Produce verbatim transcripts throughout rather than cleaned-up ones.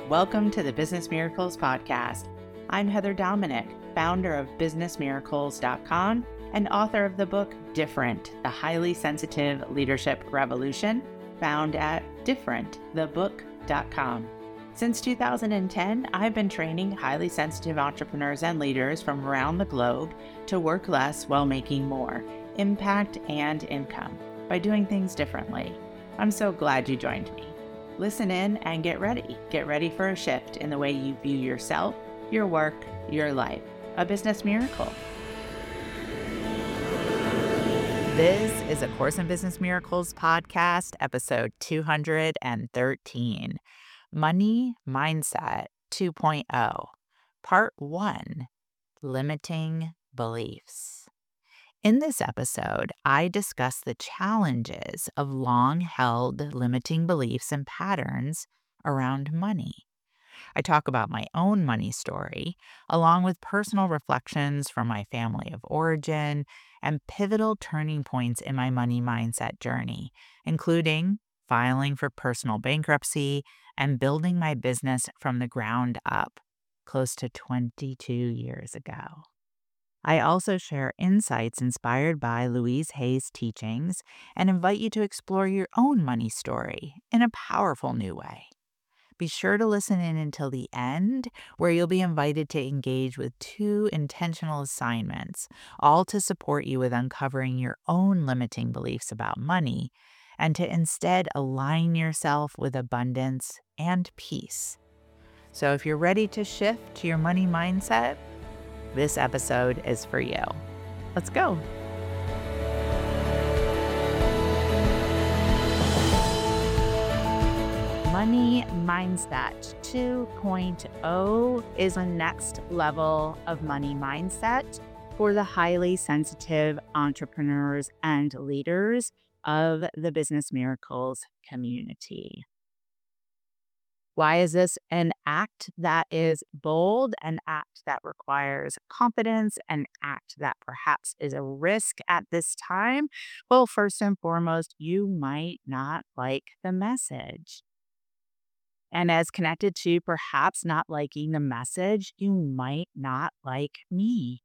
Welcome to the Business Miracles Podcast. I'm Heather Dominick, founder of business miracles dot com and author of the book Different, the Highly Sensitive Leadership Revolution, found at different the book dot com. Since two thousand ten, I've been training highly sensitive entrepreneurs and leaders from around the globe to work less while making more impact and income by doing things differently. I'm so glad you joined me. Listen in and get ready. Get ready for a shift in the way you view yourself, your work, your life. A business miracle. This is a Course in Business Miracles podcast, episode two hundred thirteen, Money Mindset 2.0, Part one, Limiting Beliefs. In this episode, I discuss the challenges of long-held limiting beliefs and patterns around money. I talk about my own money story, along with personal reflections from my family of origin and pivotal turning points in my money mindset journey, including filing for personal bankruptcy and building my business from the ground up close to twenty-two years ago. I also share insights inspired by Louise Hay's teachings and invite you to explore your own money story in a powerful new way. Be sure to listen in until the end, where you'll be invited to engage with two intentional assignments, all to support you with uncovering your own limiting beliefs about money and to instead align yourself with abundance and peace. So if you're ready to shift to your money mindset, this episode is for you. Let's go. Money Mindset 2.0 is a next level of money mindset for the highly sensitive entrepreneurs and leaders of the Business Miracles community. Why is this an act that is bold, an act that requires confidence, an act that perhaps is a risk at this time? Well, first and foremost, you might not like the message. And as connected to perhaps not liking the message, you might not like me.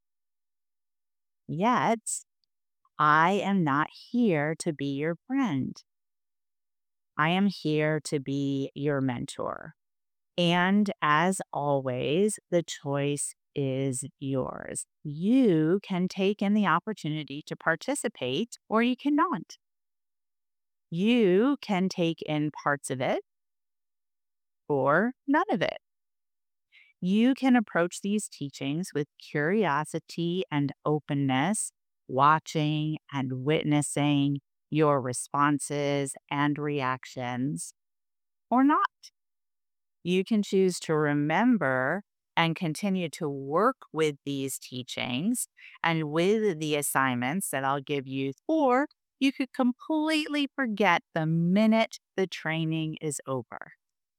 Yet, I am not here to be your friend. I am here to be your mentor. And as always, the choice is yours. You can take in the opportunity to participate, or you cannot. You can take in parts of it or none of it. You can approach these teachings with curiosity and openness, watching and witnessing your responses and reactions, or not. You can choose to remember and continue to work with these teachings and with the assignments that I'll give you, or you could completely forget the minute the training is over.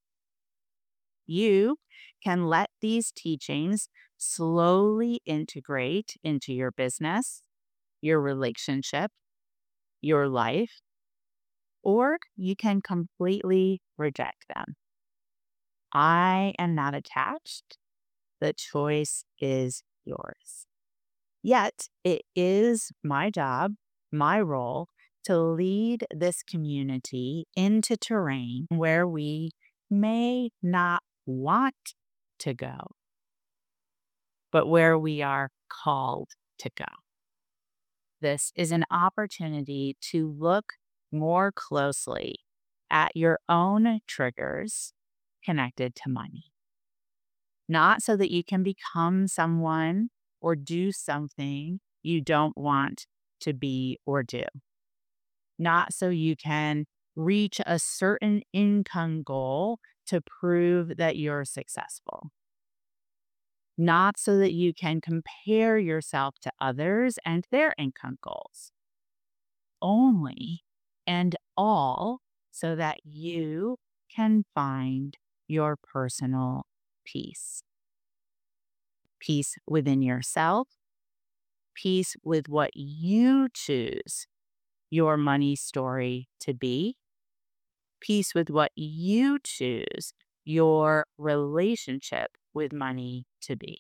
You can let these teachings slowly integrate into your business, your relationship, your life, or you can completely reject them. I am not attached. The choice is yours. Yet it is my job, my role, to lead this community into terrain where we may not want to go, but where we are called to go. This is an opportunity to look more closely at your own triggers connected to money. Not so that you can become someone or do something you don't want to be or do. Not so you can reach a certain income goal to prove that you're successful. Not so that you can compare yourself to others and their income goals. Only and all so that you can find your personal peace. Peace within yourself, peace with what you choose your money story to be, peace with what you choose your relationship with money to be?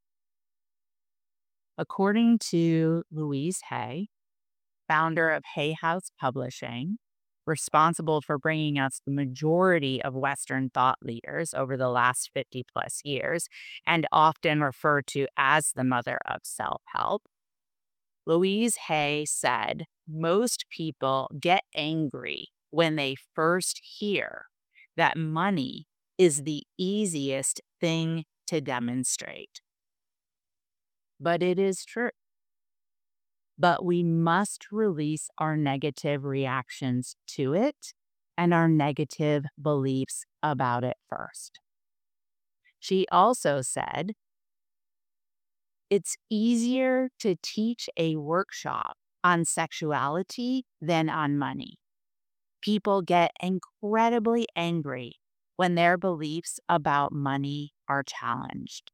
According to Louise Hay, founder of Hay House Publishing, responsible for bringing us the majority of Western thought leaders over the last fifty plus years, and often referred to as the mother of self help, Louise Hay said most people get angry when they first hear that money is the easiest thing to demonstrate. But it is true. But we must release our negative reactions to it and our negative beliefs about it first. She also said, it's easier to teach a workshop on sexuality than on money. People get incredibly angry when their beliefs about money are challenged.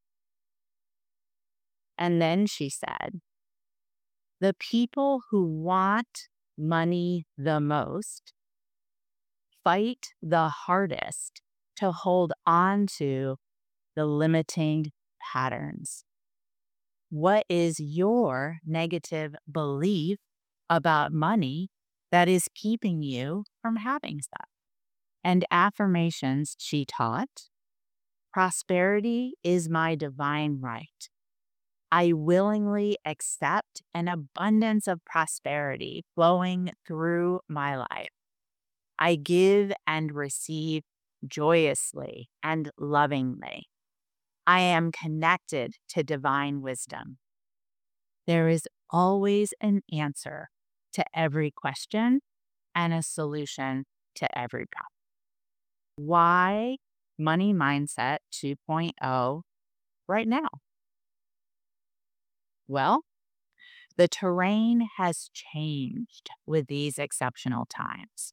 And then she said, the people who want money the most fight the hardest to hold on to the limiting patterns. What is your negative belief about money that is keeping you from having stuff? And affirmations she taught: prosperity is my divine right. I willingly accept an abundance of prosperity flowing through my life. I give and receive joyously and lovingly. I am connected to divine wisdom. There is always an answer to every question and a solution to every problem. Why Money Mindset 2.0 right now? Well, the terrain has changed with these exceptional times.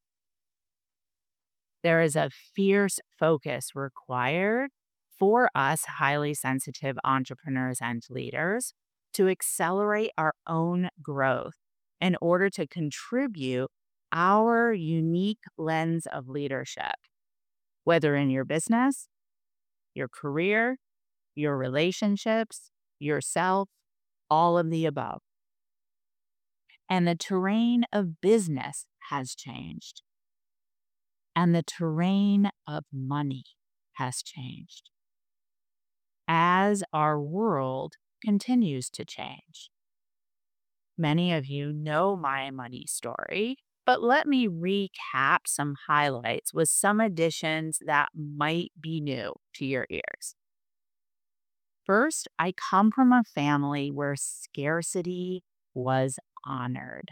There is a fierce focus required for us highly sensitive entrepreneurs and leaders to accelerate our own growth in order to contribute our unique lens of leadership, whether in your business, your career, your relationships, yourself, all of the above. And the terrain of business has changed. And the terrain of money has changed as our world continues to change. Many of you know my money story, but let me recap some highlights with some additions that might be new to your ears. First, I come from a family where scarcity was honored.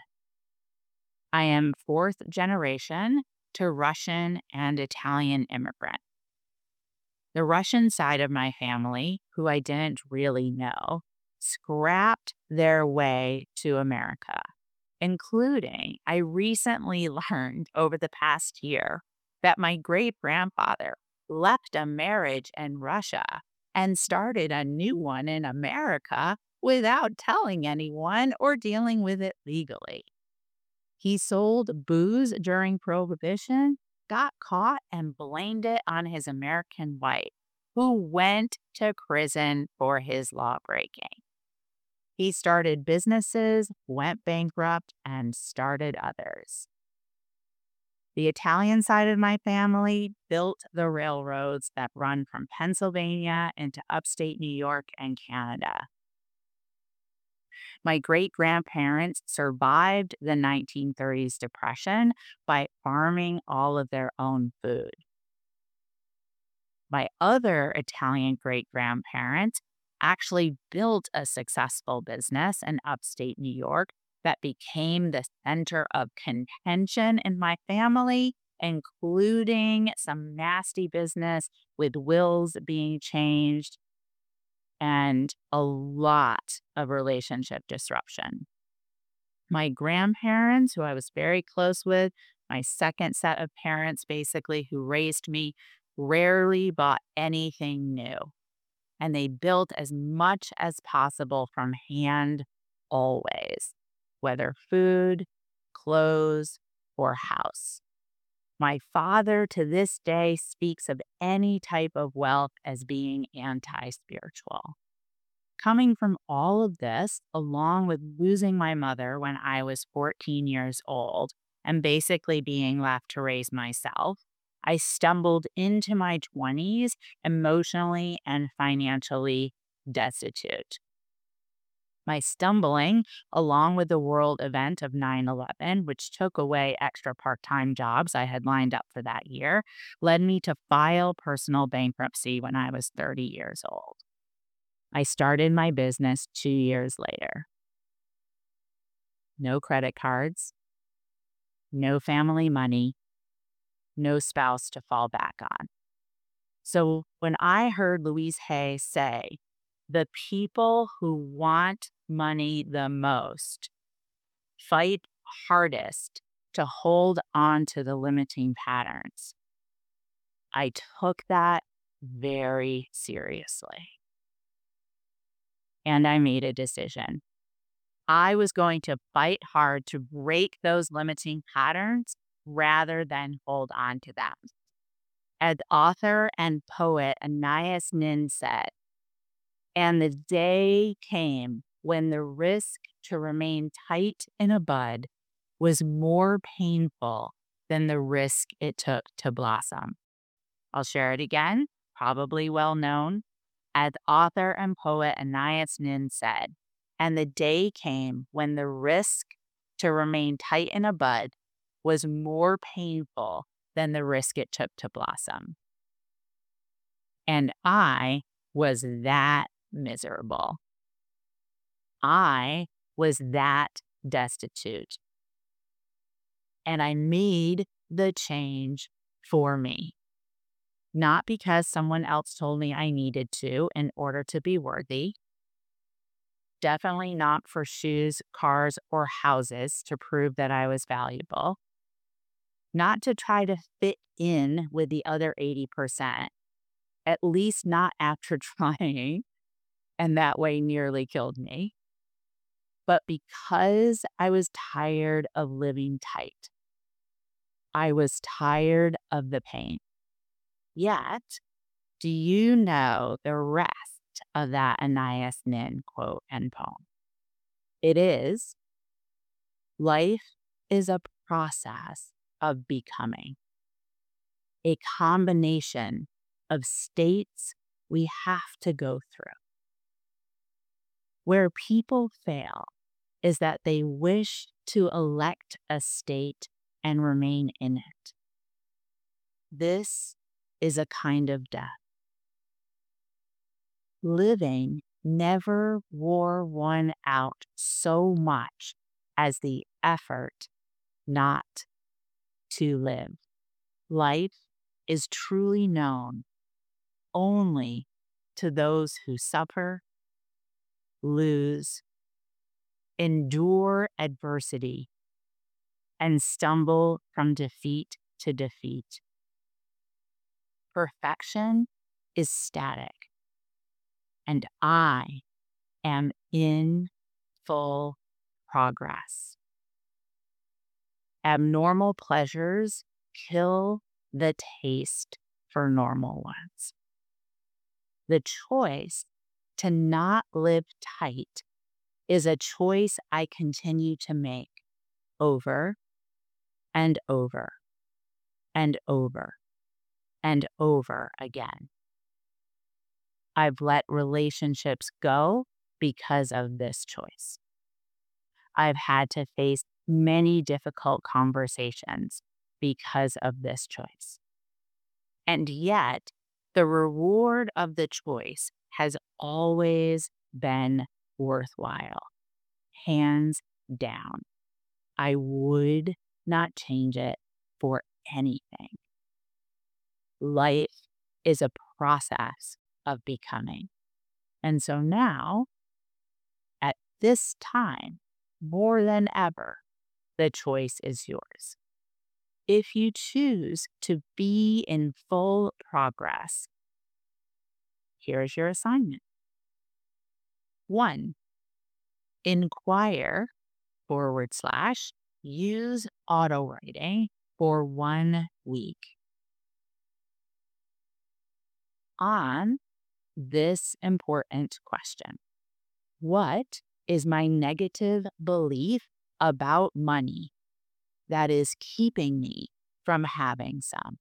I am fourth generation to Russian and Italian immigrant. The Russian side of my family, who I didn't really know, scrapped their way to America, including I recently learned over the past year that my great grandfather left a marriage in Russia and started a new one in America without telling anyone or dealing with it legally. He sold booze during Prohibition, got caught, and blamed it on his American wife, who went to prison for his law breaking. He started businesses, went bankrupt, and started others. The Italian side of my family built the railroads that run from Pennsylvania into upstate New York and Canada. My great-grandparents survived the nineteen thirties Depression by farming all of their own food. My other Italian great-grandparents actually built a successful business in upstate New York that became the center of contention in my family, including some nasty business with wills being changed and a lot of relationship disruption. My grandparents, who I was very close with, my second set of parents basically who raised me, rarely bought anything new. And they built as much as possible from hand always, whether food, clothes, or house. My father to this day speaks of any type of wealth as being anti spiritual. Coming from all of this, along with losing my mother when I was fourteen years old and basically being left to raise myself, I stumbled into my twenties emotionally and financially destitute. My stumbling, along with the world event of nine eleven, which took away extra part time jobs I had lined up for that year, led me to file personal bankruptcy when I was thirty years old. I started my business two years later. No credit cards, no family money, no spouse to fall back on. So when I heard Louise Hay say, the people who want money the most fight hardest to hold on to the limiting patterns, I took that very seriously. And I made a decision. I was going to fight hard to break those limiting patterns rather than hold on to them. As author and poet Anais Nin said, and the day came when the risk to remain tight in a bud was more painful than the risk it took to blossom. I'll share it again, probably well known. As author and poet Anais Nin said, and the day came when the risk to remain tight in a bud was more painful than the risk it took to blossom. And I was that miserable. I was that destitute. And I made the change for me. Not because someone else told me I needed to in order to be worthy. Definitely not for shoes, cars, or houses to prove that I was valuable. Not to try to fit in with the other eighty percent, at least not after trying, and that way nearly killed me. But because I was tired of living tight. I was tired of the pain. Yet, do you know the rest of that Anais Nin quote and poem? It is, life is a process of becoming, a combination of states we have to go through. Where people fail is that they wish to elect a state and remain in it. This is a kind of death. Living never wore one out so much as the effort not to live. Life is truly known only to those who suffer, lose, endure adversity, and stumble from defeat to defeat. Perfection is static, and I am in full progress. Abnormal pleasures kill the taste for normal ones. The choice to not live tight is a choice I continue to make over and over and over and over again. I've let relationships go because of this choice. I've had to face many difficult conversations because of this choice. And yet, the reward of the choice has always been worthwhile. Hands down. I would not change it for anything. Life is a process of becoming. And so now, at this time, more than ever, the choice is yours. If you choose to be in full progress, here's your assignment. One, inquire forward slash use auto writing for one week on this important question. What is my negative belief about money that is keeping me from having some?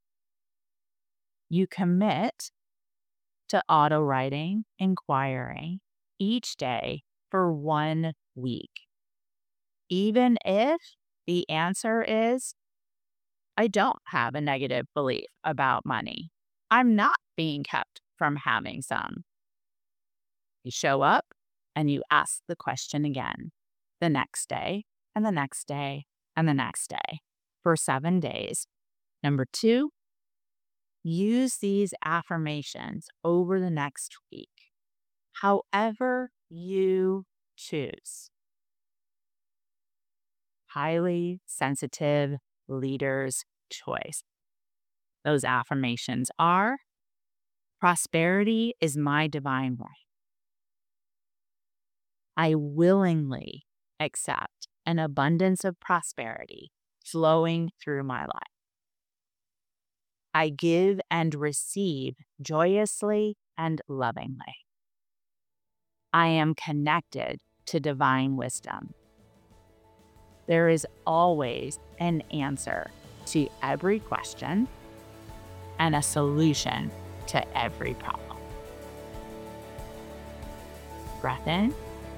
You commit to auto writing, inquiring each day for one week. Even if the answer is, I don't have a negative belief about money. I'm not being kept from having some. You show up and you ask the question again the next day and the next day and the next day for seven days. Number two, use these affirmations over the next week, however you choose. Highly sensitive leader's choice. Those affirmations are: prosperity is my divine right. I willingly accept an abundance of prosperity flowing through my life. I give and receive joyously and lovingly. I am connected to divine wisdom. There is always an answer to every question and a solution to every problem. Breath in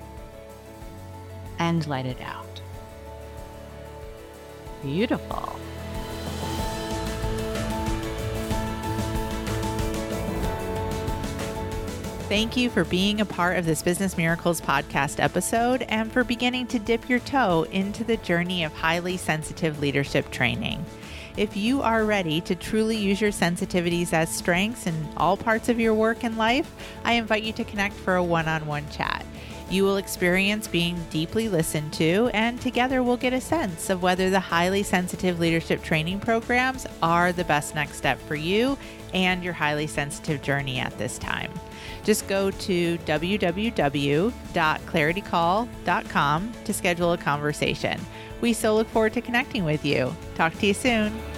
and let it out. Beautiful. Thank you for being a part of this Business Miracles podcast episode and for beginning to dip your toe into the journey of highly sensitive leadership training. If you are ready to truly use your sensitivities as strengths in all parts of your work and life, I invite you to connect for a one-on-one chat. You will experience being deeply listened to, and together we'll get a sense of whether the highly sensitive leadership training programs are the best next step for you and your highly sensitive journey at this time. Just go to w w w dot clarity call dot com to schedule a conversation. We so look forward to connecting with you. Talk to you soon.